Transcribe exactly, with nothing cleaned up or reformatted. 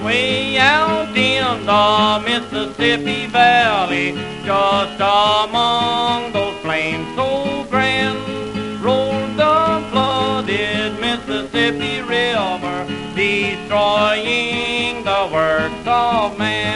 Way out in the Mississippi Valley, just among those plains so grand, rolled the flooded Mississippi River, destroying the works of man.